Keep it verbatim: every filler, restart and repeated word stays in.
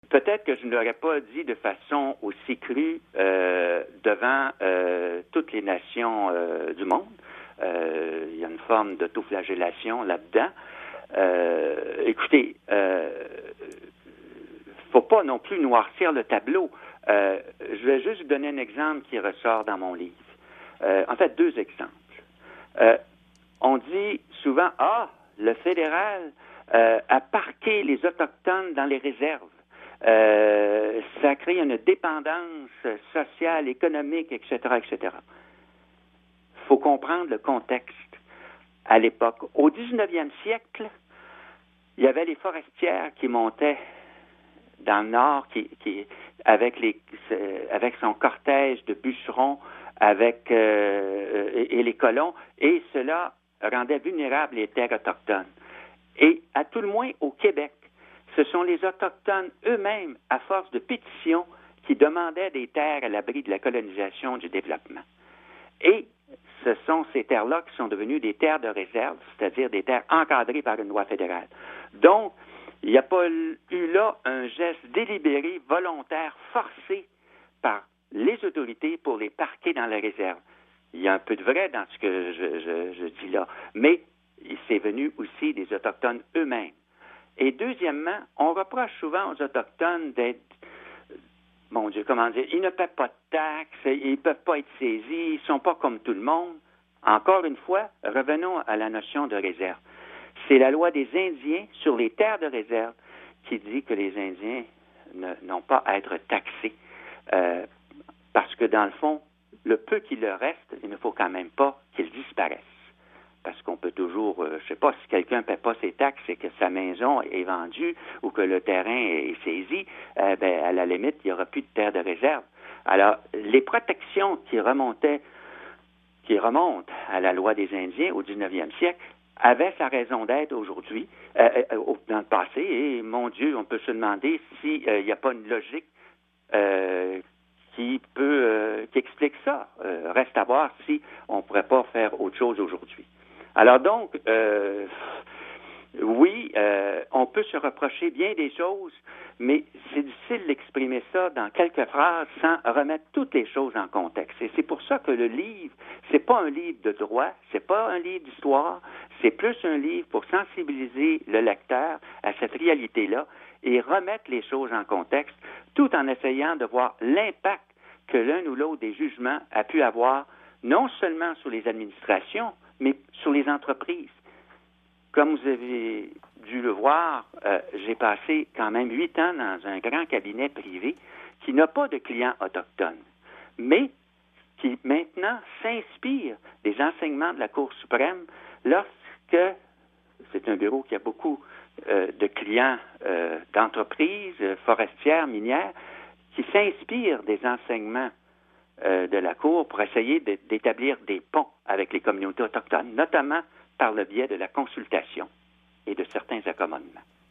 Peut-être que je ne l'aurais pas dit de façon aussi crue euh, devant euh, toutes les nations euh, du monde. Euh, il y a une forme d'autoflagellation là-dedans. Euh, écoutez, euh, faut pas non plus noircir le tableau. Euh, je vais juste vous donner un exemple qui ressort dans mon livre. Euh, en fait, deux exemples. Euh, on dit souvent, ah, le fédéral euh, a parqué les Autochtones dans les réserves. Euh, ça crée une dépendance sociale, économique, et cetera, et cetera. Il faut comprendre le contexte à l'époque. Au dix-neuvième siècle, il y avait les forestières qui montaient dans le nord, qui, qui, avec, les, avec son cortège de bûcherons, avec euh, et, et les colons, et cela rendait vulnérables les terres autochtones. Et à tout le moins au Québec, ce sont les Autochtones eux-mêmes, à force de pétitions, qui demandaient des terres à l'abri de la colonisation, du développement. Et ce sont ces terres-là qui sont devenues des terres de réserve, c'est-à-dire des terres encadrées par une loi fédérale. Donc, il n'y a pas eu là un geste délibéré, volontaire, forcé par les autorités pour les parquer dans la réserve. Il y a un peu de vrai dans ce que je, je, je dis là, mais c'est venu aussi des Autochtones eux-mêmes. Et deuxièmement, on reproche souvent aux Autochtones d'être, mon Dieu, comment dire, ils ne paient pas de taxes, ils ne peuvent pas être saisis, ils ne sont pas comme tout le monde. Encore une fois, revenons à la notion de réserve. C'est la loi des Indiens sur les terres de réserve qui dit que les Indiens ne, n'ont pas à être taxés euh, parce que, dans le fond, le peu qu'il leur reste, il ne faut quand même pas qu'ils disparaissent. Parce qu'on peut toujours, euh, je ne sais pas, si quelqu'un ne paie pas ses taxes et que sa maison est vendue ou que le terrain est saisi, euh, ben, à la limite, il n'y aura plus de terre de réserve. Alors, les protections qui remontaient, qui remontent à la loi des Indiens au dix-neuvième siècle, avaient sa raison d'être aujourd'hui, euh, euh, dans le passé, et mon Dieu, on peut se demander s'il n'y euh, a pas une logique euh, qui peut, euh, qui explique ça. Euh, reste à voir si on ne pourrait pas faire autre chose aujourd'hui. Alors donc, euh, oui, euh, on peut se reprocher bien des choses, mais c'est difficile d'exprimer ça dans quelques phrases sans remettre toutes les choses en contexte. Et c'est pour ça que le livre, c'est pas un livre de droit, c'est pas un livre d'histoire, c'est plus un livre pour sensibiliser le lecteur à cette réalité-là et remettre les choses en contexte, tout en essayant de voir l'impact que l'un ou l'autre des jugements a pu avoir, non seulement sur les administrations, mais sur les entreprises. Comme vous avez dû le voir, euh, j'ai passé quand même huit ans dans un grand cabinet privé qui n'a pas de clients autochtones, mais qui maintenant s'inspire des enseignements de la Cour suprême lorsque, c'est un bureau qui a beaucoup euh, de clients euh, d'entreprises euh, forestières, minières, qui s'inspire des enseignements euh, de la Cour pour essayer de, d'établir des ponts avec les communautés autochtones, notamment par le biais de la consultation et de certains accommodements.